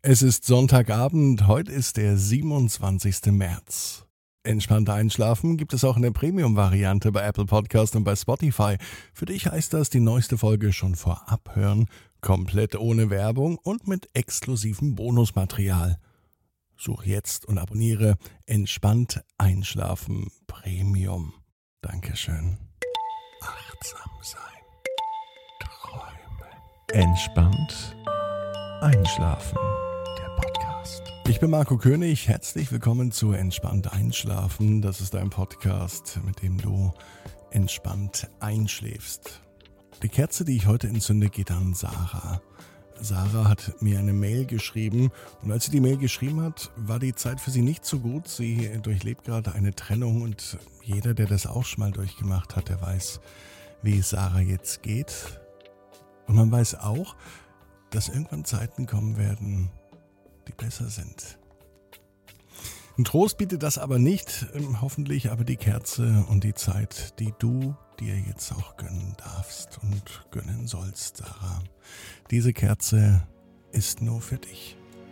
Es ist Sonntagabend, heute ist der 27. März. Entspannt einschlafen gibt es auch in der Premium-Variante bei Apple Podcast und bei Spotify. Für dich heißt das die neueste Folge schon vorab hören, komplett ohne Werbung und mit exklusivem Bonusmaterial. Such jetzt und abonniere Entspannt einschlafen Premium. Dankeschön. Achtsam sein. Träumen. Entspannt einschlafen. Podcast. Ich bin Marco König, herzlich willkommen zu Entspannt Einschlafen. Das ist ein Podcast, mit dem du entspannt einschläfst. Die Kerze, die ich heute entzünde, geht an Sarah. Sarah hat mir eine Mail geschrieben und als sie die Mail geschrieben hat, war die Zeit für sie nicht so gut. Sie durchlebt gerade eine Trennung und jeder, der das auch schon mal durchgemacht hat, der weiß, wie es Sarah jetzt geht. Und man weiß auch, dass irgendwann Zeiten kommen werden, die besser sind. Ein Trost bietet das aber nicht, hoffentlich aber die Kerze und die Zeit, die du dir jetzt auch gönnen darfst und gönnen sollst, Sarah. Diese Kerze ist nur für dich.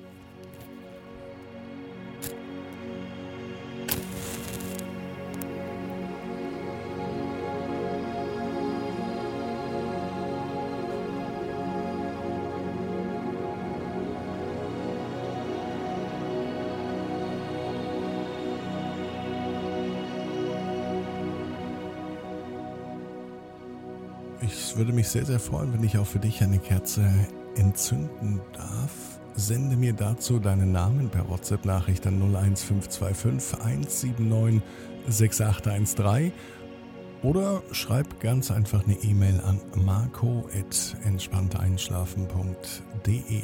Ich würde mich sehr, sehr freuen, wenn ich auch für dich eine Kerze entzünden darf. Sende mir dazu deinen Namen per WhatsApp-Nachricht an 01525 179 6813 oder schreib ganz einfach eine E-Mail an marco@entspannteinschlafen.de.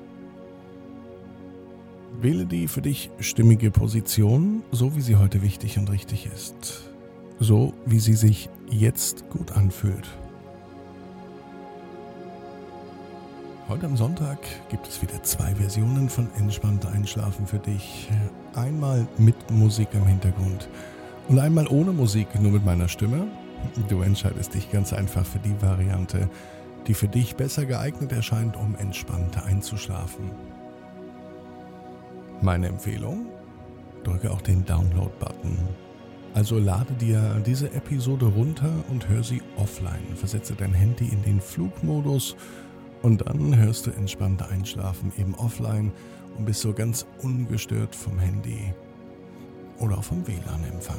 Wähle die für dich stimmige Position, so wie sie heute wichtig und richtig ist. So wie sie sich jetzt gut anfühlt. Heute am Sonntag gibt es wieder 2 Versionen von Entspannt Einschlafen für dich. Einmal mit Musik im Hintergrund und einmal ohne Musik, nur mit meiner Stimme. Du entscheidest dich ganz einfach für die Variante, die für dich besser geeignet erscheint, um entspannt einzuschlafen. Meine Empfehlung? Drücke auch den Download-Button. Also lade dir diese Episode runter und hör sie offline. Versetze dein Handy in den Flugmodus und dann hörst du Entspannt Einschlafen eben offline und bist so ganz ungestört vom Handy oder auch vom WLAN-Empfang.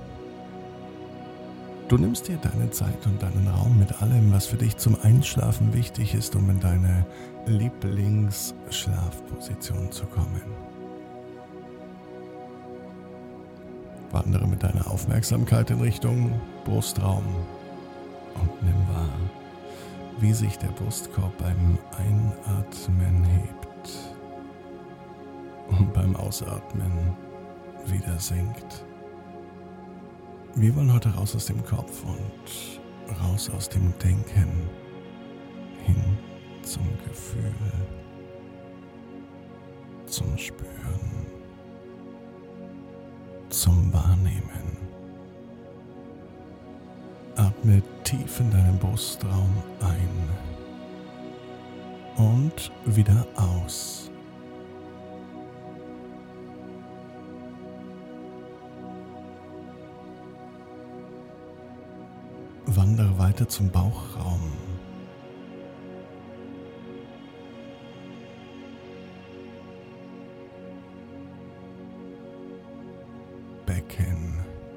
Du nimmst dir deine Zeit und deinen Raum mit allem, was für dich zum Einschlafen wichtig ist, um in deine Lieblingsschlafposition zu kommen. Wandere mit deiner Aufmerksamkeit in Richtung Brustraum und nimm wahr, wie sich der Brustkorb beim Einatmen hebt und beim Ausatmen wieder sinkt. Wir wollen heute raus aus dem Kopf und raus aus dem Denken hin zum Gefühl, zum Spüren, zum Wahrnehmen. Atme tief in deinen Brustraum ein und wieder aus. Wandere weiter zum Bauchraum. Becken.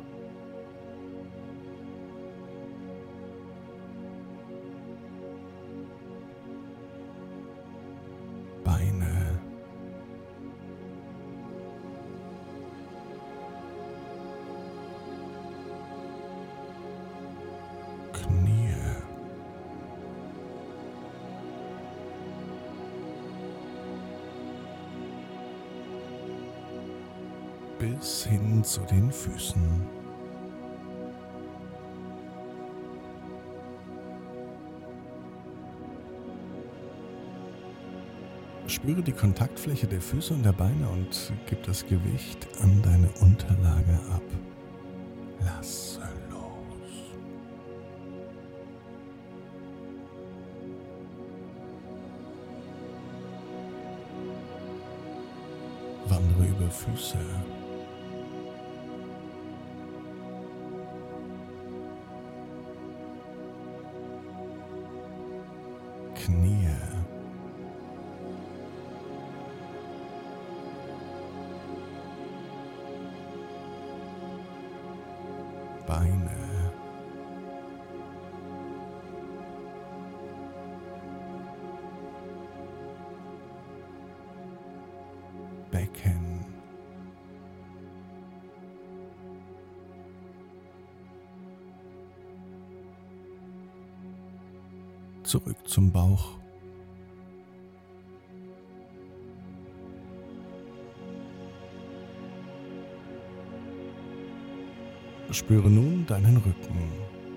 Beine. Knie. Bis hin zu den Füßen. Spüre die Kontaktfläche der Füße und der Beine und gib das Gewicht an deine Unterlage ab. Lasse los. wandere über Füße, Knie, Beine, Becken, zurück zum Bauch, spüre nun deinen Rücken.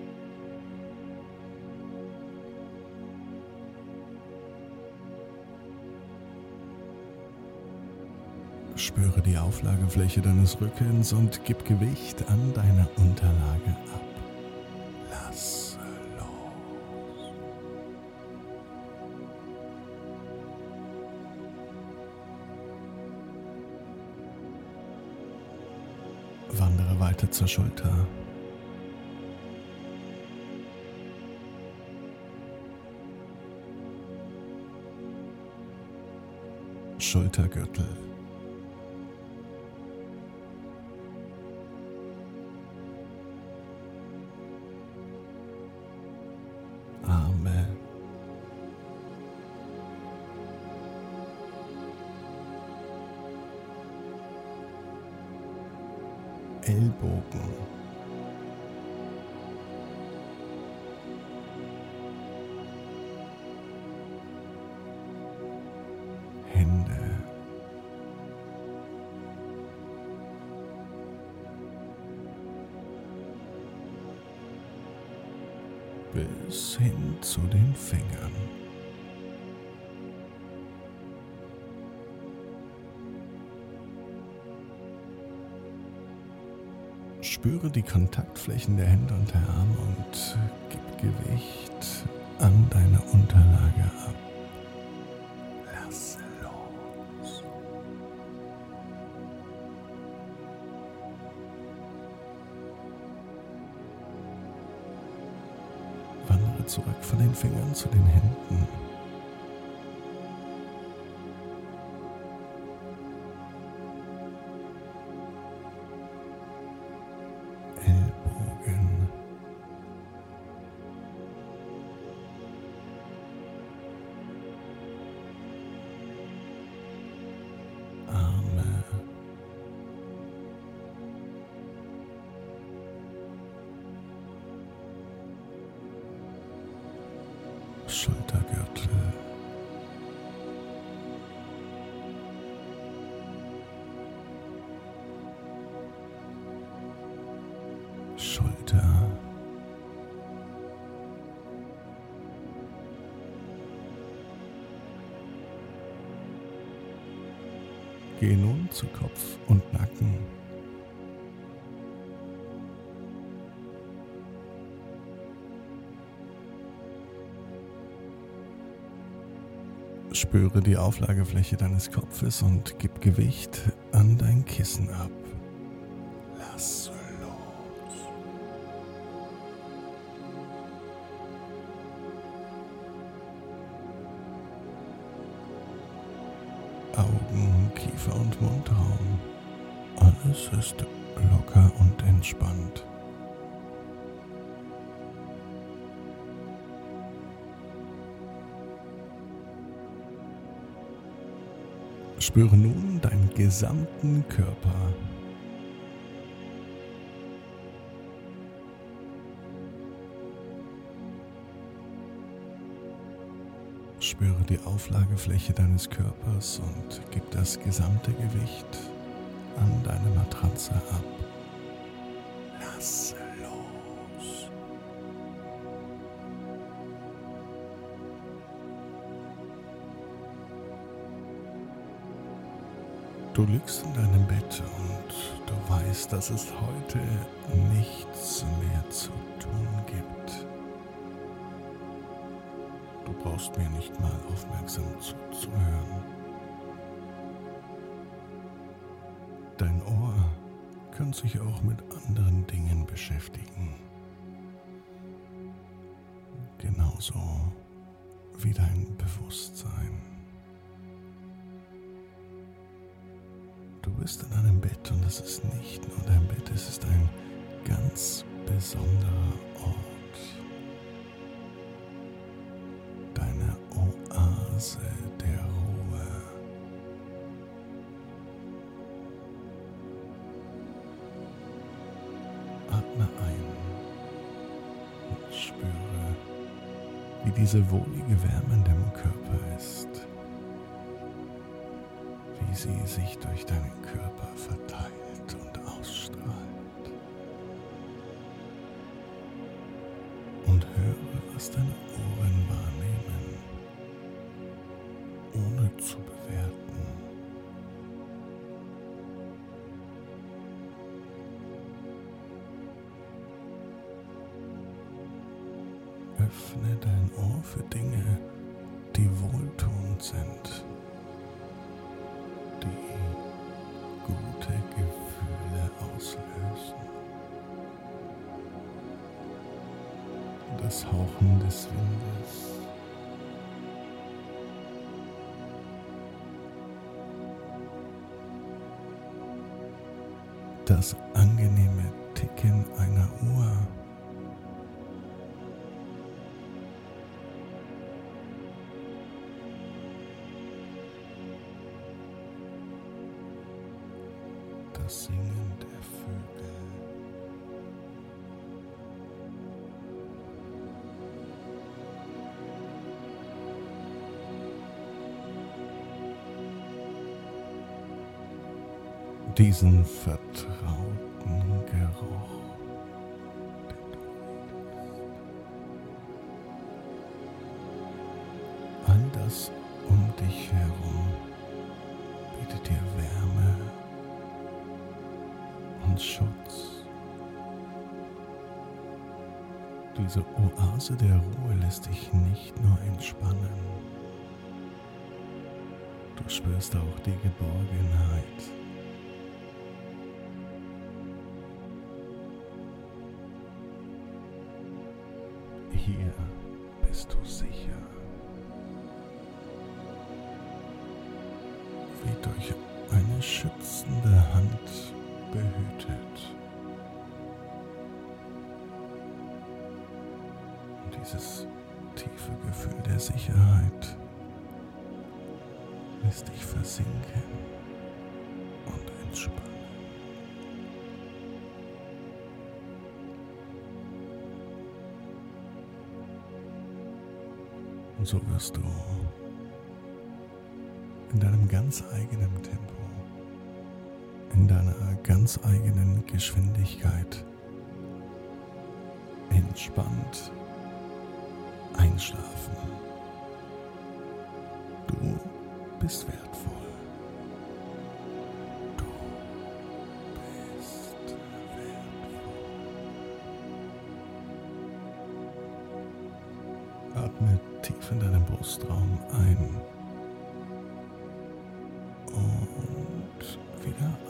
Spüre die Auflagefläche deines Rückens und gib Gewicht an deine Unterlage ab. Lass los. Wandere weiter zur Schulter. Schultergürtel. Arme. Ellbogen. Hände. Bis hin zu den Fingern. Spüre die Kontaktflächen der Hände und der Arme und gib Gewicht an deine Unterlage ab. Lass los. Wandere zurück von den Fingern zu den Händen. Ellbogen. Arme. Schultergürtel. Schulter. Gehe nun zu Kopf und Nacken. Spüre die Auflagefläche deines Kopfes und gib Gewicht an dein Kissen ab. Lass los. Augen, Kiefer und Mundraum. Alles ist locker und entspannt. Spüre nun deinen gesamten Körper. Spüre die Auflagefläche deines Körpers und gib das gesamte Gewicht an deine Matratze ab. Lass los. Du liegst in deinem Bett und du weißt, dass es heute nichts mehr zu tun gibt. Du brauchst mir nicht mal aufmerksam zuzuhören. Dein Ohr kann sich auch mit anderen Dingen beschäftigen. Genauso wie dein Bewusstsein. Du bist in einem Bett und es ist nicht nur dein Bett, es ist ein ganz besonderer Ort. Deine Oase der Ruhe. Atme ein und spüre, wie diese wohlige Wärme in deinem Körper ist. Wie sie sich durch deinen Körper verteilt und ausstrahlt. Und höre, was deine Ohren wahrnehmen, ohne zu bewerten. Öffne dein Ohr für Dinge, die wohltuend sind, die gute Gefühle auslösen. Das Hauchen des Windes, das angenehme Ticken einer Uhr, das Singen der Vögel, diesen vertrauten Geruch, den du riechst. All das um dich herum bietet dir Wärme und Schutz. Diese Oase der Ruhe lässt dich nicht nur entspannen. Du spürst auch die Geborgenheit. Hier bist du sicher, wie durch eine schützende Hand behütet. Und dieses tiefe Gefühl der Sicherheit lässt dich versinken und entspannen. Und so wirst du in deinem ganz eigenen Tempo, in deiner ganz eigenen Geschwindigkeit entspannt einschlafen. Du bist wertvoll. Du bist wertvoll. Atme tief in deinen Brustraum ein und wieder